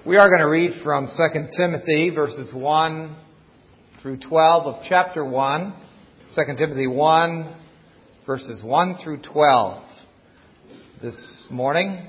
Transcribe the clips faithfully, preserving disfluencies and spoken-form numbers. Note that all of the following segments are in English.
We are going to read from Second Timothy verses one through twelve of chapter one. Second Timothy one verses one through twelve this morning.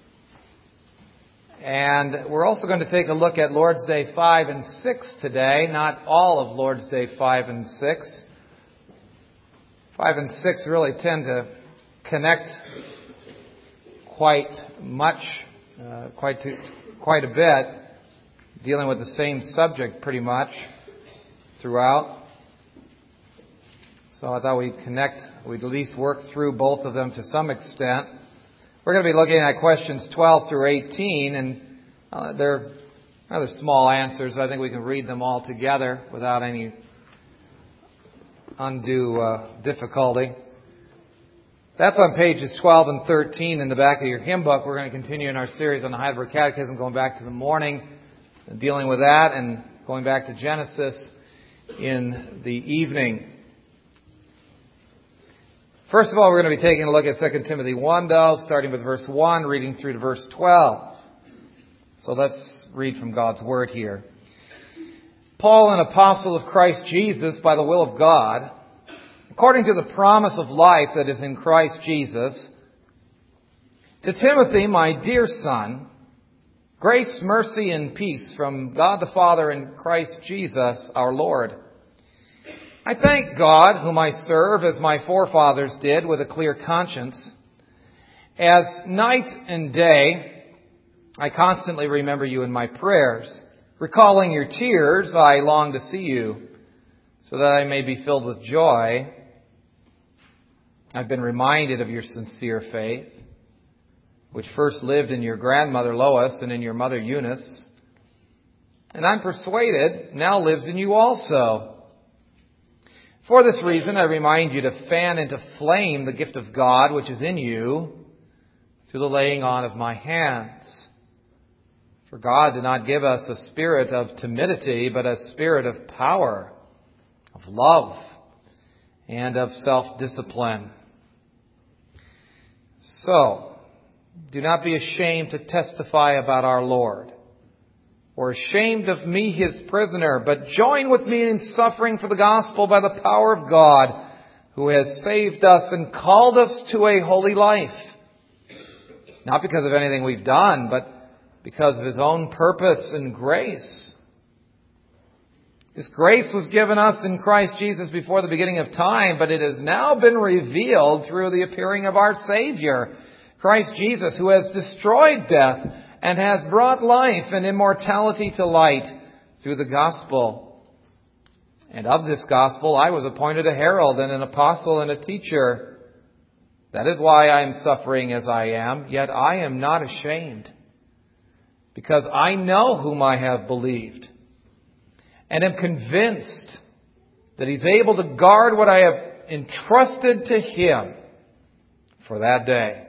And we're also going to take a look at Lord's Day five and six today. Not all of Lord's Day five and six. five and six really tend to connect quite much, uh, quite to, quite a bit, dealing with the same subject pretty much throughout. So I thought we'd connect, we'd at least work through both of them to some extent. We're going to be looking at questions twelve through eighteen, and uh, they're rather small answers. I think we can read them all together without any undue uh, difficulty. That's on pages twelve and thirteen in the back of your hymn book. We're going to continue in our series on the Heidelberg Catechism, going back to the morning, and dealing with that, and going back to Genesis in the evening. First of all, we're going to be taking a look at Second Timothy one, though, starting with verse one, reading through to verse twelve. So let's read from God's Word here. Paul, an apostle of Christ Jesus by the will of God, according to the promise of life that is in Christ Jesus, to Timothy, my dear son, grace, mercy, and peace from God the Father and Christ Jesus our Lord. I thank God, whom I serve as my forefathers did with a clear conscience. As night and day, I constantly remember you in my prayers. Recalling your tears, I long to see you, so that I may be filled with joy. I've been reminded of your sincere faith, which first lived in your grandmother Lois and in your mother Eunice, and I'm persuaded now lives in you also. For this reason, I remind you to fan into flame the gift of God which is in you through the laying on of my hands. For God did not give us a spirit of timidity, but a spirit of power, of love, and of self-discipline. So, do not be ashamed to testify about our Lord, or ashamed of me, his prisoner, but join with me in suffering for the gospel by the power of God, who has saved us and called us to a holy life. Not because of anything we've done, but because of his own purpose and grace. This grace was given us in Christ Jesus before the beginning of time, but it has now been revealed through the appearing of our Savior, Christ Jesus, who has destroyed death and has brought life and immortality to light through the gospel. And of this gospel I was appointed a herald and an apostle and a teacher. That is why I am suffering as I am, yet I am not ashamed, because I know whom I have believed, and am convinced that he's able to guard what I have entrusted to him for that day.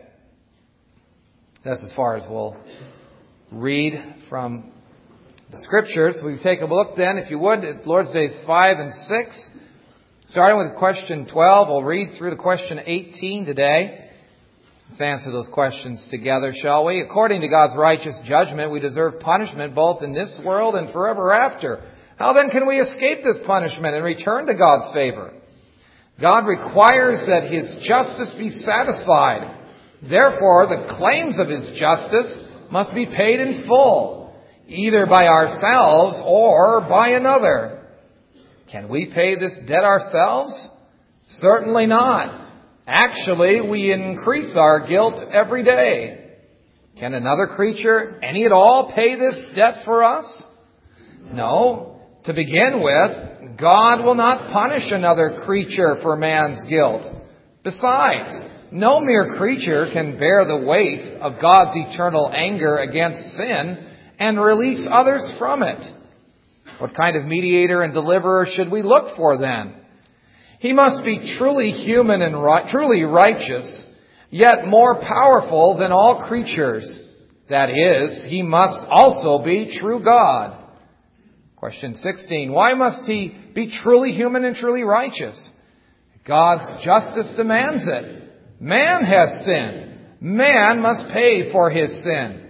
That's as far as we'll read from the Scriptures. We take a look then, if you would, at Lord's Days five and six. Starting with question twelve, we'll read through to question eighteen today. Let's answer those questions together, shall we? According to God's righteous judgment, we deserve punishment both in this world and forever after. How then can we escape this punishment and return to God's favor? God requires that his justice be satisfied. Therefore, the claims of his justice must be paid in full, either by ourselves or by another. Can we pay this debt ourselves? Certainly not. Actually, we increase our guilt every day. Can another creature, any at all, pay this debt for us? No. To begin with, God will not punish another creature for man's guilt. Besides, no mere creature can bear the weight of God's eternal anger against sin and release others from it. What kind of mediator and deliverer should we look for then? He must be truly human and ri- truly righteous, yet more powerful than all creatures. That is, he must also be true God. Question sixteen. Why must he be truly human and truly righteous? God's justice demands it. Man has sinned. Man must pay for his sin.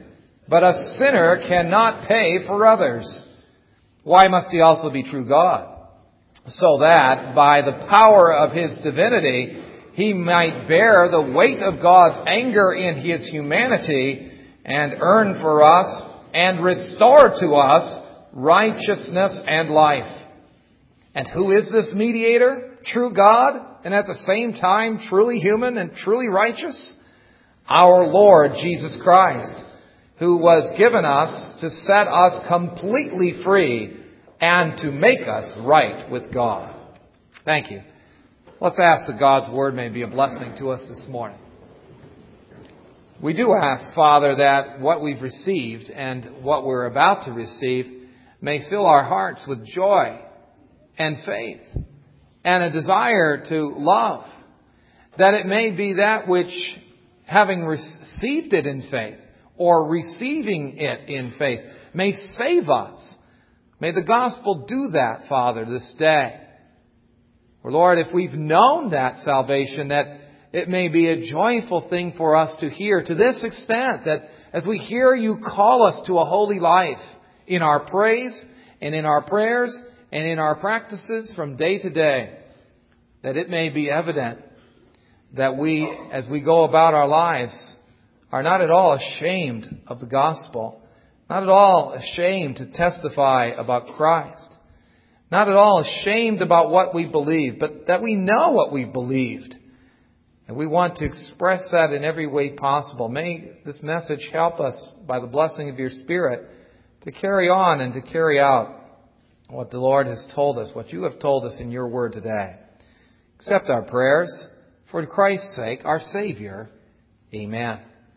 But a sinner cannot pay for others. Why must he also be true God? So that by the power of his divinity, he might bear the weight of God's anger in his humanity and earn for us and restore to us righteousness and life. And who is this mediator? True God, and at the same time truly human and truly righteous? Our Lord Jesus Christ, who was given us to set us completely free and to make us right with God. Thank you. Let's ask that God's Word may be a blessing to us this morning. We do ask, Father, that what we've received and what we're about to receive may fill our hearts with joy and faith and a desire to love. That it may be that which, having received it in faith or receiving it in faith, may save us. May the gospel do that, Father, this day. Or Lord, if we've known that salvation, that it may be a joyful thing for us to hear to this extent, that as we hear you call us to a holy life in our praise and in our prayers and in our practices from day to day, that it may be evident that we, as we go about our lives, are not at all ashamed of the gospel, not at all ashamed to testify about Christ, not at all ashamed about what we believe, but that we know what we believed. And we want to express that in every way possible. May this message help us, by the blessing of your Spirit, to carry on and to carry out what the Lord has told us, what you have told us in your word today. Accept our prayers, for Christ's sake, our Savior. Amen.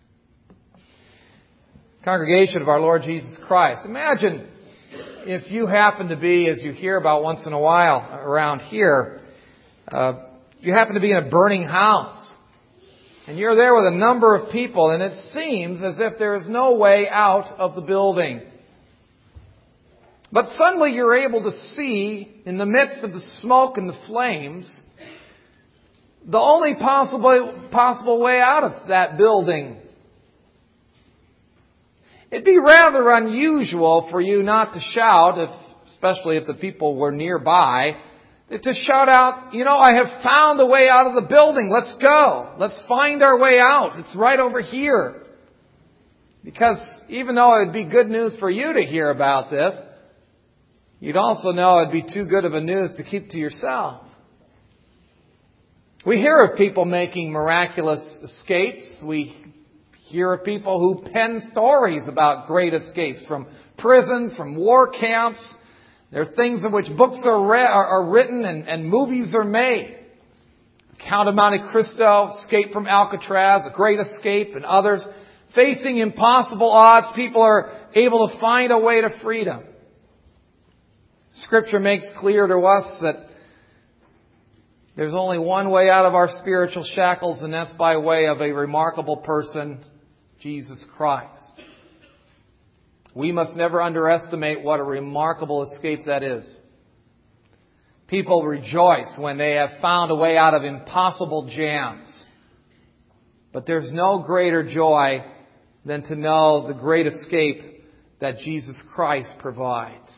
Congregation of our Lord Jesus Christ, imagine if you happen to be, as you hear about once in a while around here, uh, you happen to be in a burning house. And you're there with a number of people, and it seems as if there is no way out of the building. But suddenly you're able to see, in the midst of the smoke and the flames, the only possible, possible way out of that building. It'd be rather unusual for you not to shout, if, especially if the people were nearby, to shout out, you know, I have found a way out of the building. Let's go. Let's find our way out. It's right over here. Because even though it would be good news for you to hear about this, you'd also know it'd be too good of a news to keep to yourself. We hear of people making miraculous escapes. We hear of people who pen stories about great escapes from prisons, from war camps. There are things in which books are, re- are, are written and, and movies are made. Count of Monte Cristo, Escape from Alcatraz, A Great Escape, and others. Facing impossible odds, people are able to find a way to freedom. Scripture makes clear to us that there's only one way out of our spiritual shackles, and that's by way of a remarkable person, Jesus Christ. We must never underestimate what a remarkable escape that is. People rejoice when they have found a way out of impossible jams. But there's no greater joy than to know the great escape that Jesus Christ provides.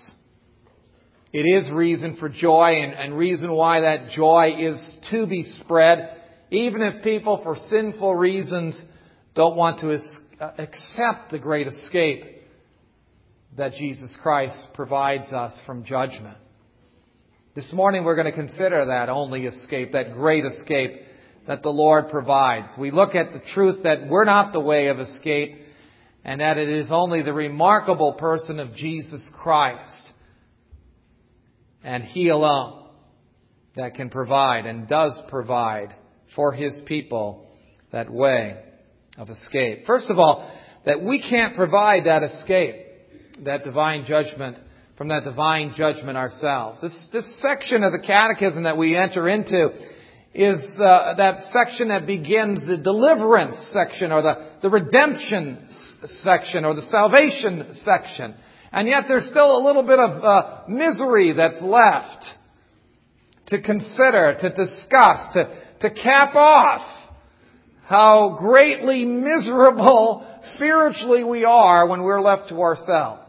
It is reason for joy, and, and reason why that joy is to be spread, even if people, for sinful reasons, don't want to es- accept the great escape that Jesus Christ provides us from judgment. This morning we're going to consider that only escape, that great escape that the Lord provides. We look at the truth that we're not the way of escape, and that it is only the remarkable person of Jesus Christ, and He alone, that can provide and does provide for His people that way of escape. First of all, that we can't provide that escape, that divine judgment, from that divine judgment ourselves. This, this section of the catechism that we enter into is uh, that section that begins the deliverance section, or the, the redemption section, or the salvation section. And yet there's still a little bit of uh, misery that's left to consider, to discuss, to, to cap off how greatly miserable spiritually we are when we're left to ourselves.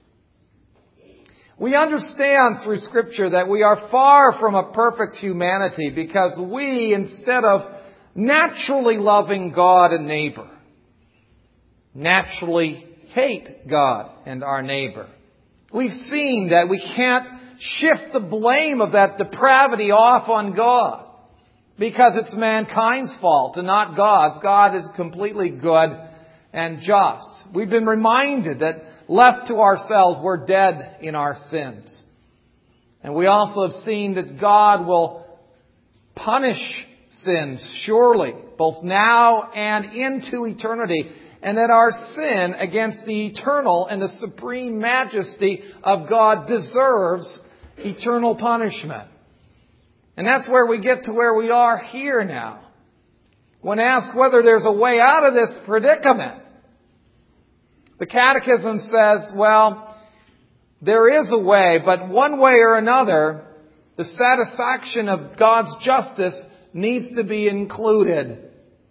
We understand through Scripture that we are far from a perfect humanity because we, instead of naturally loving God and neighbor, naturally hate God and our neighbor. We've seen that we can't shift the blame of that depravity off on God because it's mankind's fault and not God's. God is completely good and just. We've been reminded that left to ourselves, we're dead in our sins. And we also have seen that God will punish sins surely, both now and into eternity. And that our sin against the eternal and the supreme majesty of God deserves eternal punishment. And that's where we get to where we are here now. When asked whether there's a way out of this predicament, the Catechism says, well, there is a way, but one way or another, the satisfaction of God's justice needs to be included.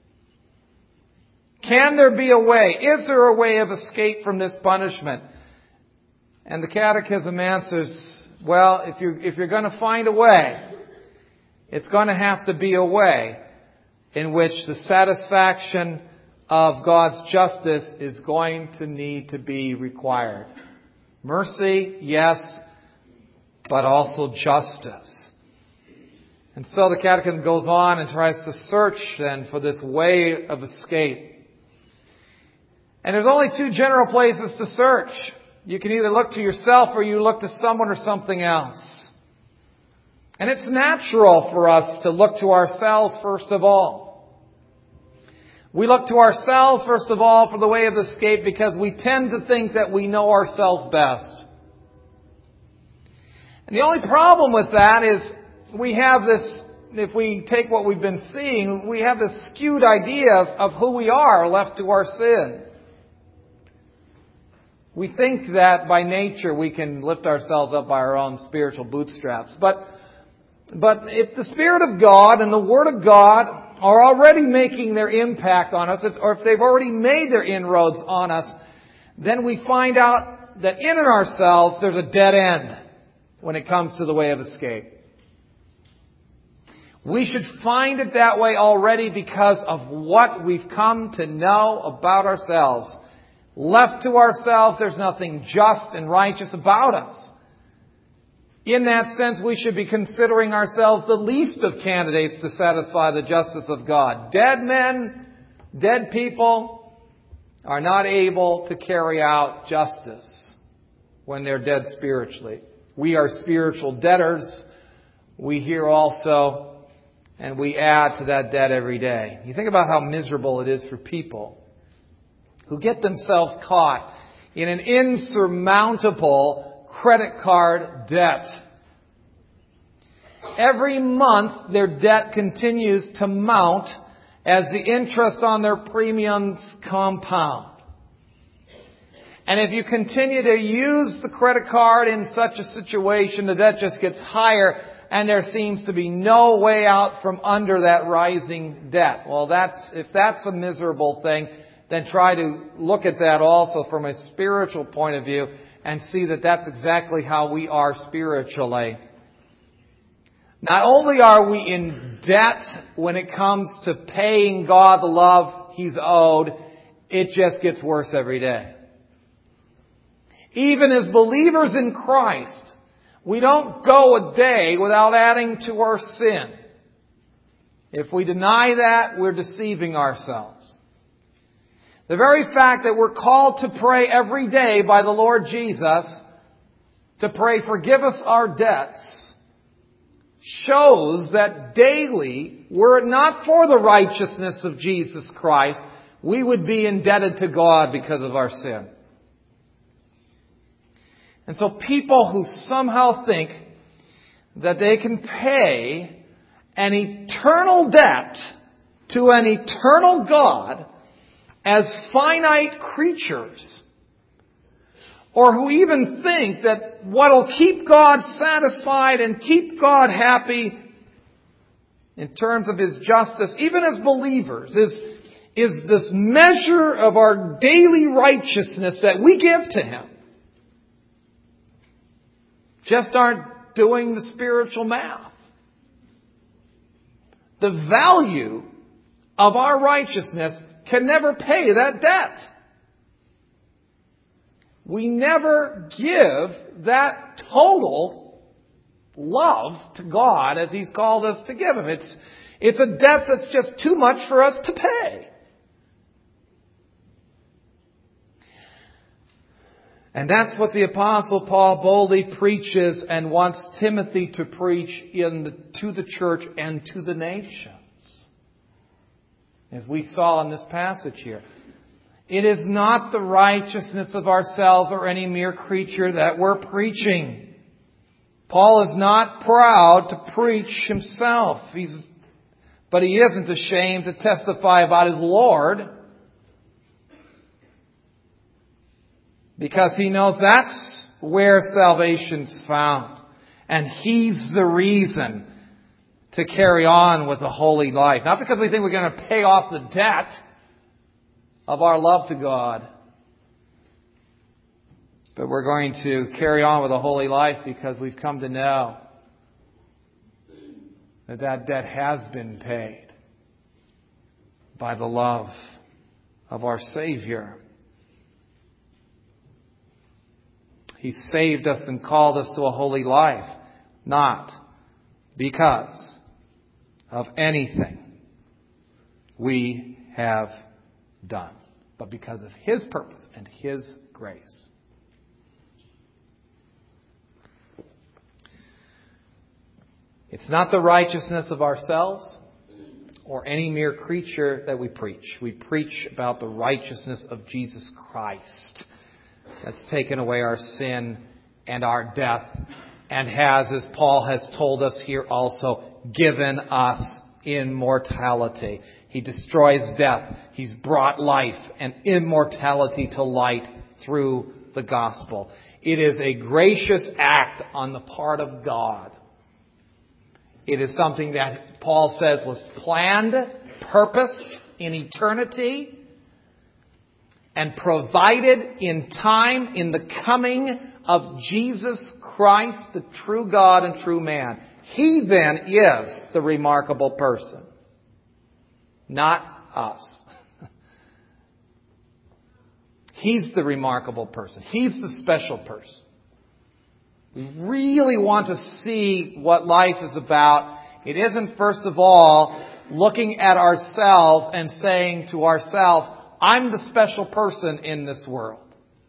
Can there be a way? Is there a way of escape from this punishment? And the Catechism answers, well, if you're, if you're going to find a way, it's going to have to be a way in which the satisfaction of God's justice is going to need to be required. Mercy, yes, but also justice. And so the Catechism goes on and tries to search then for this way of escape. And there's only two general places to search. You can either look to yourself or you look to someone or something else. And it's natural for us to look to ourselves first of all. We look to ourselves first of all for the way of escape because we tend to think that we know ourselves best. And the only problem with that is we have this, if we take what we've been seeing, we have this skewed idea of, of who we are left to our sin. We think that by nature we can lift ourselves up by our own spiritual bootstraps. But, but if the Spirit of God and the Word of God are already making their impact on us, or if they've already made their inroads on us, then we find out that in and ourselves there's a dead end when it comes to the way of escape. We should find it that way already because of what we've come to know about ourselves. Left to ourselves, there's nothing just and righteous about us. In that sense, we should be considering ourselves the least of candidates to satisfy the justice of God. Dead men, dead people are not able to carry out justice when they're dead spiritually. We are spiritual debtors. We hear also, and we add to that debt every day. You think about how miserable it is for people who get themselves caught in an insurmountable credit card debt. Every month, their debt continues to mount as the interest on their premiums compound. And if you continue to use the credit card in such a situation, the debt just gets higher and there seems to be no way out from under that rising debt. Well, that's, if that's a miserable thing, then try to look at that also from a spiritual point of view and see that that's exactly how we are spiritually. Not only are we in debt when it comes to paying God the love He's owed, it just gets worse every day. Even as believers in Christ, we don't go a day without adding to our sin. If we deny that, we're deceiving ourselves. The very fact that we're called to pray every day by the Lord Jesus, to pray, forgive us our debts, shows that daily, were it not for the righteousness of Jesus Christ, we would be indebted to God because of our sin. And so people who somehow think that they can pay an eternal debt to an eternal God as finite creatures, or who even think that what'll keep God satisfied and keep God happy in terms of His justice, even as believers, is, is this measure of our daily righteousness that we give to Him. Just aren't doing the spiritual math. The value of our righteousness can never pay that debt. We never give that total love to God as He's called us to give Him. It's, it's a debt that's just too much for us to pay. And that's what the Apostle Paul boldly preaches and wants Timothy to preach in the, to the church and to the nations. As we saw in this passage here. It is not the righteousness of ourselves or any mere creature that we're preaching. Paul is not proud to preach himself. He's, but he isn't ashamed to testify about his Lord. Because he knows that's where salvation's found. And He's the reason to carry on with a holy life. Not because we think we're going to pay off the debt of our love to God. But we're going to carry on with a holy life because we've come to know that that debt has been paid by the love of our Savior. He saved us and called us to a holy life, not because of anything we have done, but because of His purpose and His grace. It's not the righteousness of ourselves or any mere creature that we preach. We preach about the righteousness of Jesus Christ. That's taken away our sin and our death and has, as Paul has told us here also, given us immortality. He destroys death. He's brought life and immortality to light through the gospel. It is a gracious act on the part of God. It is something that Paul says was planned, purposed in eternity, and provided in time in the coming of Jesus Christ, the true God and true man. He then is the remarkable person, not us. He's the remarkable person. He's the special person. We really want to see what life is about. It isn't, first of all, looking at ourselves and saying to ourselves, I'm the special person in this world.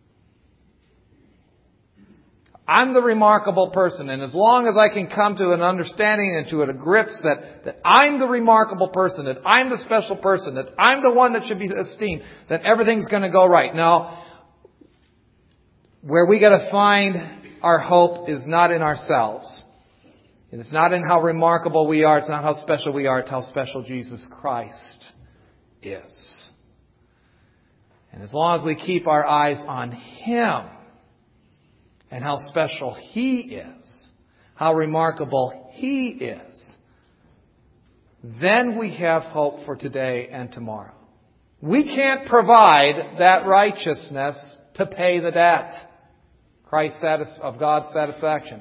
I'm the remarkable person. And as long as I can come to an understanding and to a grips that, that I'm the remarkable person, that I'm the special person, that I'm the one that should be esteemed, then everything's going to go right. Now, where we got to find our hope is not in ourselves. It's not in how remarkable we are. It's not how special we are. It's how special Jesus Christ is. And as long as we keep our eyes on Him and how special He is, how remarkable He is, then we have hope for today and tomorrow. We can't provide that righteousness to pay the debt Christ satis- of God's satisfaction.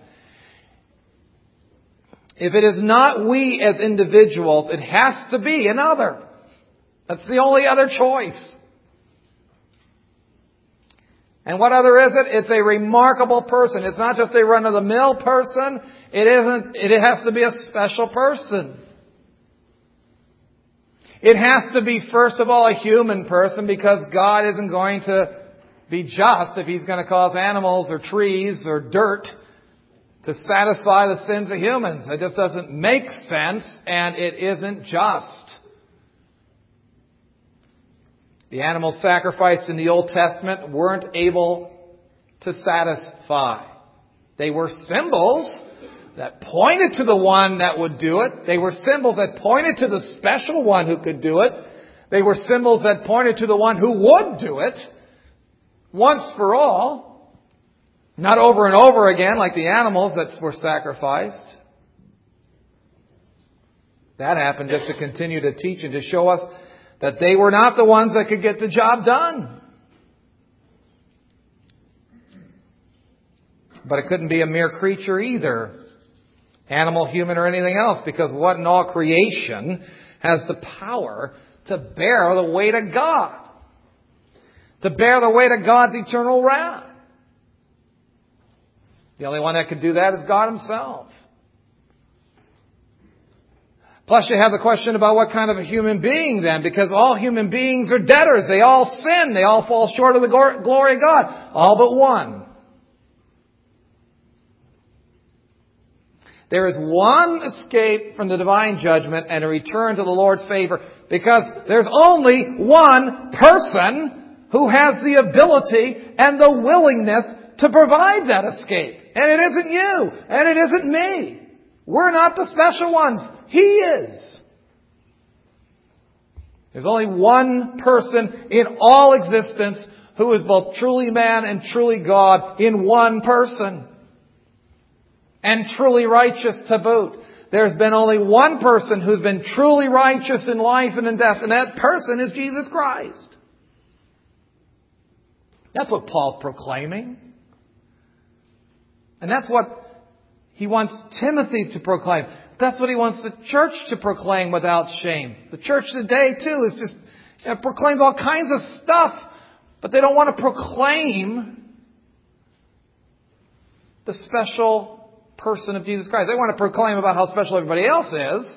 If it is not we as individuals, it has to be another. That's the only other choice. And what other is it? It's a remarkable person. It's not just a run-of-the-mill person. It isn't. It has to be a special person. It has to be, first of all, a human person, because God isn't going to be just if He's going to cause animals or trees or dirt to satisfy the sins of humans. It just doesn't make sense, and it isn't just. The animals sacrificed in the Old Testament weren't able to satisfy. They were symbols that pointed to the one that would do it. They were symbols that pointed to the special one who could do it. They were symbols that pointed to the one who would do it once for all. Not over and over again like the animals that were sacrificed. That happened just to continue to teach and to show us that they were not the ones that could get the job done. But it couldn't be a mere creature either, animal, human, or anything else, because what in all creation has the power to bear the weight of God, to bear the weight of God's eternal wrath? The only one that could do that is God Himself. Plus you have the question about what kind of a human being then, because all human beings are debtors. They all sin. They all fall short of the glory of God. All but one. There is one escape from the divine judgment and a return to the Lord's favor, because there's only one person who has the ability and the willingness to provide that escape. And it isn't you. And it isn't me. We're not the special ones. He is. There's only one person in all existence who is both truly man and truly God in one person. And truly righteous to boot. There's been only one person who's been truly righteous in life and in death, and that person is Jesus Christ. That's what Paul's proclaiming. And that's what he wants Timothy to proclaim. That's what he wants the church to proclaim without shame. The church today, too, is just, you know, proclaims all kinds of stuff, but they don't want to proclaim the special person of Jesus Christ. They want to proclaim about how special everybody else is,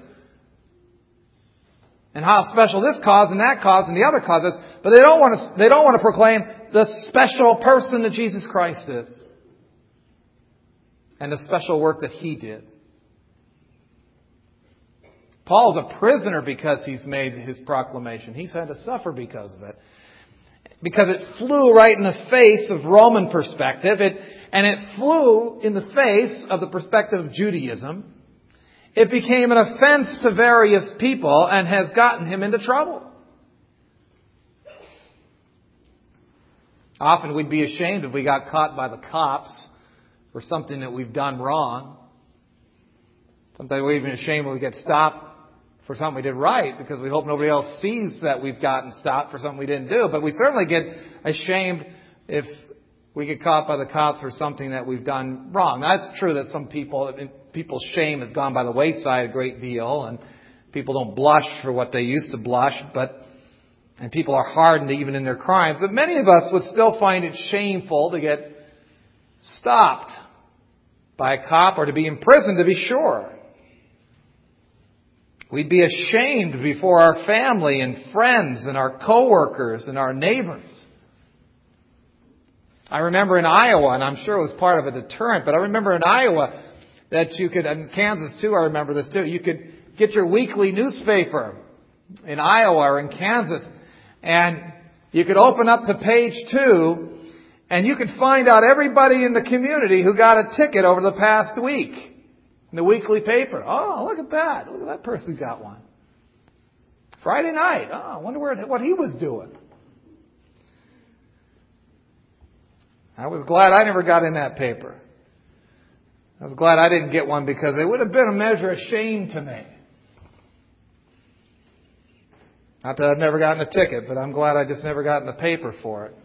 and how special this cause and that cause and the other cause is, but they don't want to, they don't want to proclaim the special person that Jesus Christ is. And the special work that He did. Paul's a prisoner because he's made his proclamation. He's had to suffer because of it. Because it flew right in the face of Roman perspective. It, and it flew in the face of the perspective of Judaism. It became an offense to various people and has gotten him into trouble. Often we'd be ashamed if we got caught by the cops for something that we've done wrong. Sometimes we're even ashamed when we get stopped for something we did right, because we hope nobody else sees that we've gotten stopped for something we didn't do. But we certainly get ashamed if we get caught by the cops for something that we've done wrong. Now, it's true that some people, people's shame has gone by the wayside a great deal, and people don't blush for what they used to blush, but and people are hardened even in their crimes. But many of us would still find it shameful to get stopped by a cop or to be imprisoned, to be sure. We'd be ashamed before our family and friends and our coworkers and our neighbors. I remember in Iowa, and I'm sure it was part of a deterrent, but I remember in Iowa that you could, in Kansas too, I remember this too, you could get your weekly newspaper in Iowa or in Kansas, and you could open up to page two, and you could find out everybody in the community who got a ticket over the past week in the weekly paper. Oh, look at that. Look at that person got one. Friday night. Oh, I wonder where, what he was doing. I was glad I never got in that paper. I was glad I didn't get one, because it would have been a measure of shame to me. Not that I've never gotten a ticket, but I'm glad I just never got in the paper for it.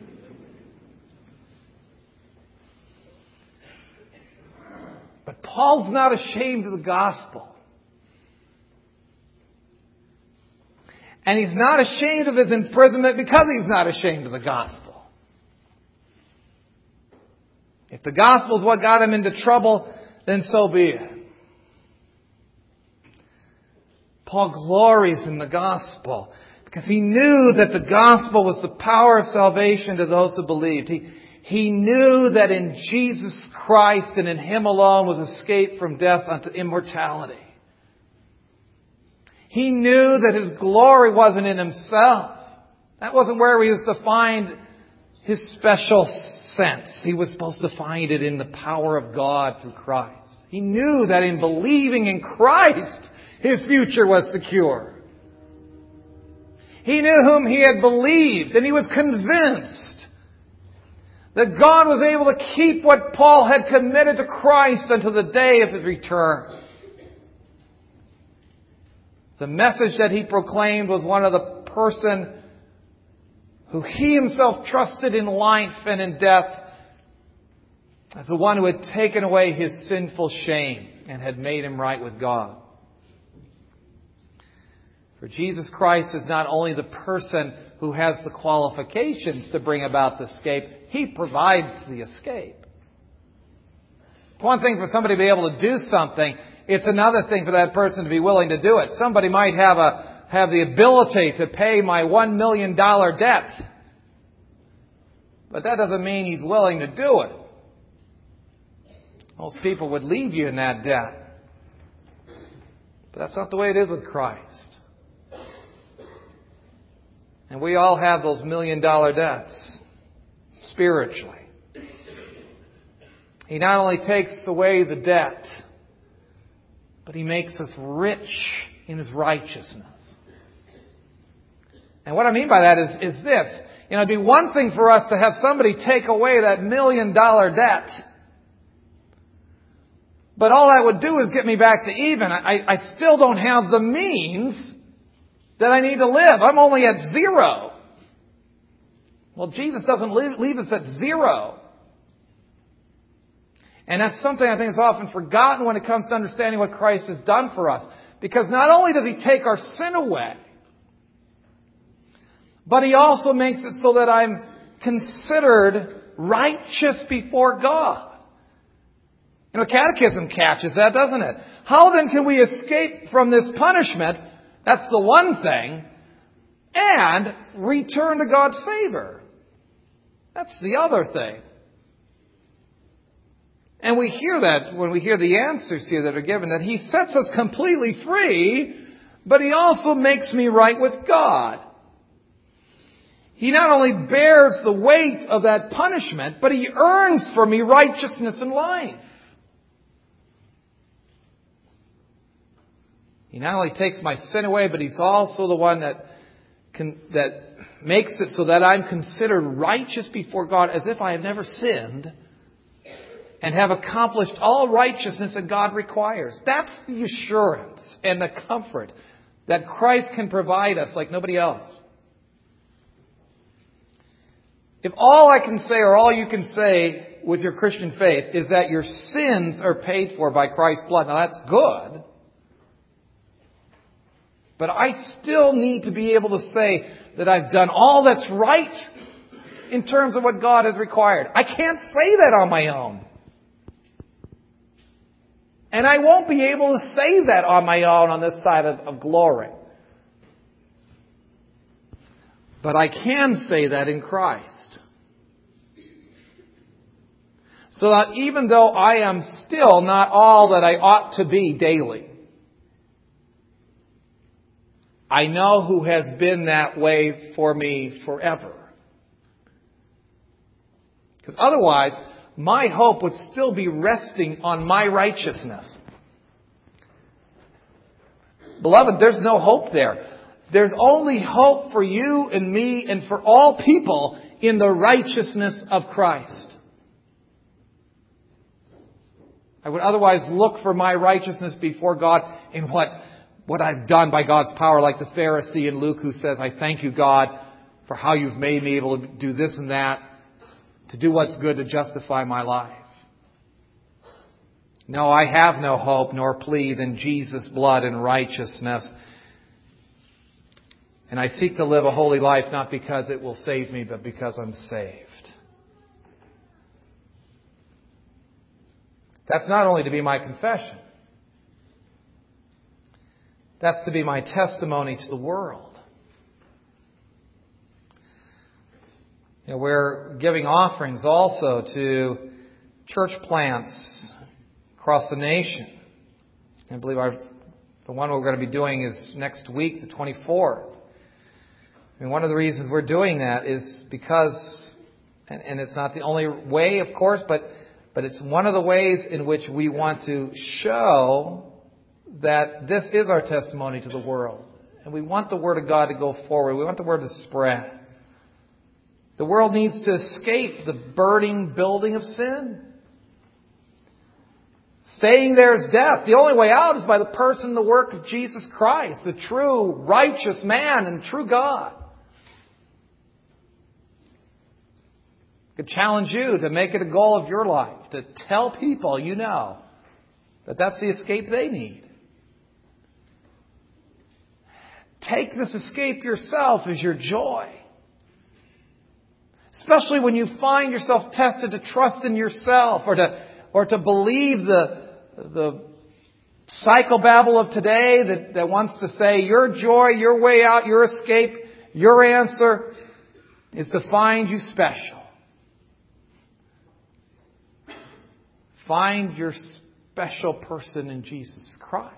But Paul's not ashamed of the gospel. And he's not ashamed of his imprisonment because he's not ashamed of the gospel. If the gospel is what got him into trouble, then so be it. Paul glories in the gospel because he knew that the gospel was the power of salvation to those who believed. He He knew that in Jesus Christ and in Him alone was escape from death unto immortality. He knew that His glory wasn't in Himself. That wasn't where He was to find His special sense. He was supposed to find it in the power of God through Christ. He knew that in believing in Christ, his future was secure. He knew whom he had believed, and he was convinced that God was able to keep what Paul had committed to Christ until the day of His return. The message that he proclaimed was one of the person who He Himself trusted in life and in death as the one who had taken away His sinful shame and had made Him right with God. For Jesus Christ is not only the person who has the qualifications to bring about the escape, He provides the escape. It's one thing for somebody to be able to do something. It's another thing for that person to be willing to do it. Somebody might have a have the ability to pay my one million dollars debt. But that doesn't mean he's willing to do it. Most people would leave you in that debt. But that's not the way it is with Christ. And we all have those million dollar debts spiritually. He not only takes away the debt, but He makes us rich in His righteousness. And what I mean by that is, is this. You know, it'd be one thing for us to have somebody take away that million dollar debt. But all that would do is get me back to even. I, I still don't have the means that I need to live. I'm only at zero. Well, Jesus doesn't leave, leave us at zero. And that's something I think is often forgotten when it comes to understanding what Christ has done for us. Because not only does He take our sin away, but He also makes it so that I'm considered righteous before God. You know, Catechism catches that, doesn't it? How then can we escape from this punishment? That's the one thing. And return to God's favor. That's the other thing. And we hear that when we hear the answers here that are given, that He sets us completely free, but He also makes me right with God. He not only bears the weight of that punishment, but He earns for me righteousness and life. He not only takes my sin away, but He's also the one that can, that makes it so that I'm considered righteous before God as if I have never sinned and have accomplished all righteousness that God requires. That's the assurance and the comfort that Christ can provide us like nobody else. If all I can say or all you can say with your Christian faith is that your sins are paid for by Christ's blood, now that's good. But I still need to be able to say that I've done all that's right in terms of what God has required. I can't say that on my own. And I won't be able to say that on my own on this side of, of glory. But I can say that in Christ. So that even though I am still not all that I ought to be daily, I know who has been that way for me forever. Because otherwise, my hope would still be resting on my righteousness. Beloved, there's no hope there. There's only hope for you and me and for all people in the righteousness of Christ. I would otherwise look for my righteousness before God in what, what I've done by God's power, like the Pharisee in Luke who says, I thank you, God, for how you've made me able to do this and that, to do what's good to justify my life. No, I have no hope nor plea than Jesus' blood and righteousness. And I seek to live a holy life not because it will save me, but because I'm saved. That's not only to be my confession. That's to be my testimony to the world. You know, we're giving offerings also to church plants across the nation. I believe our, the one we're going to be doing is next week, the twenty-fourth. I mean, one of the reasons we're doing that is because, and, and it's not the only way, of course, but but it's one of the ways in which we want to show that this is our testimony to the world. And we want the Word of God to go forward. We want the Word to spread. The world needs to escape the burning building of sin. Staying there is death. The only way out is by the person and the work of Jesus Christ, the true, righteous man and true God. I could challenge you to make it a goal of your life, to tell people you know that that's the escape they need. Take this escape yourself as your joy. Especially when you find yourself tested to trust in yourself or to or to believe the the psychobabble of today that, that wants to say your joy, your way out, your escape, your answer is to find you special. Find your special person in Jesus Christ.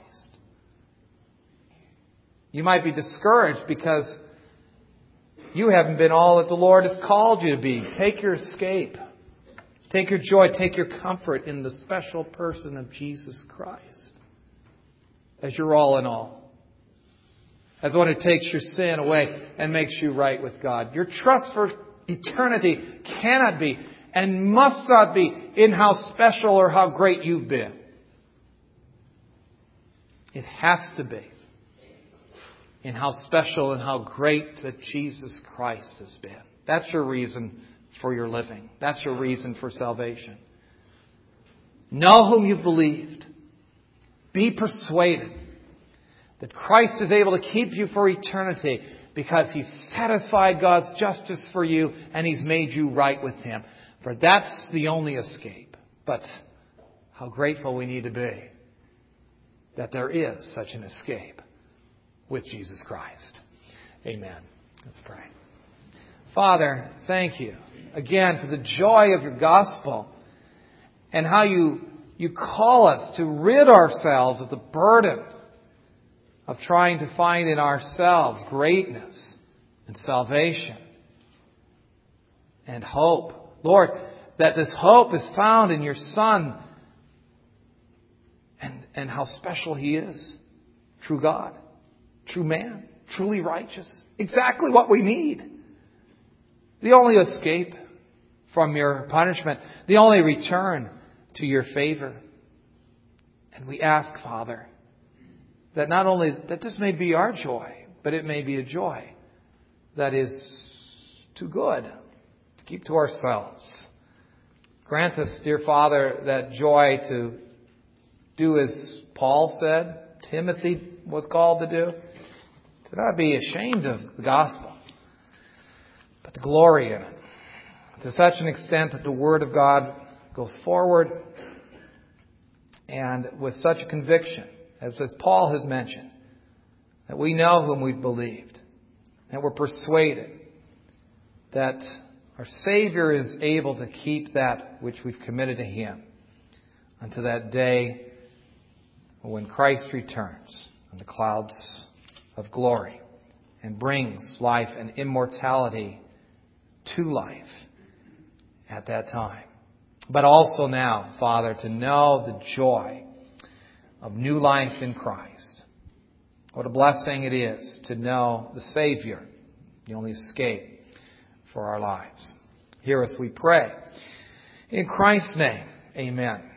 You might be discouraged because you haven't been all that the Lord has called you to be. Take your escape. Take your joy. Take your comfort in the special person of Jesus Christ as your all in all. As one who takes your sin away and makes you right with God. Your trust for eternity cannot be and must not be in how special or how great you've been. It has to be in how special and how great that Jesus Christ has been. That's your reason for your living. That's your reason for salvation. Know whom you've believed. Be persuaded that Christ is able to keep you for eternity because He's satisfied God's justice for you and He's made you right with Him. For that's the only escape. But how grateful we need to be that there is such an escape with Jesus Christ. Amen. Let's pray. Father, thank you again for the joy of your gospel and how you, you call us to rid ourselves of the burden of trying to find in ourselves greatness and salvation and hope. Lord, that this hope is found in your Son and, and how special He is. True God. True man, truly righteous, exactly what we need. The only escape from your punishment, the only return to your favor. And we ask, Father, that not only that this may be our joy, but it may be a joy that is too good to keep to ourselves. Grant us, dear Father, that joy to do as Paul said, Timothy was called to do. To not be ashamed of the gospel, but to glory in it. To such an extent that the Word of God goes forward and with such a conviction, as, as Paul had mentioned, that we know whom we've believed, that we're persuaded that our Savior is able to keep that which we've committed to Him unto that day when Christ returns on the clouds of glory and brings life and immortality to life at that time. But also now, Father, to know the joy of new life in Christ. What a blessing it is to know the Savior, the only escape for our lives. Hear us, we pray. In Christ's name, amen.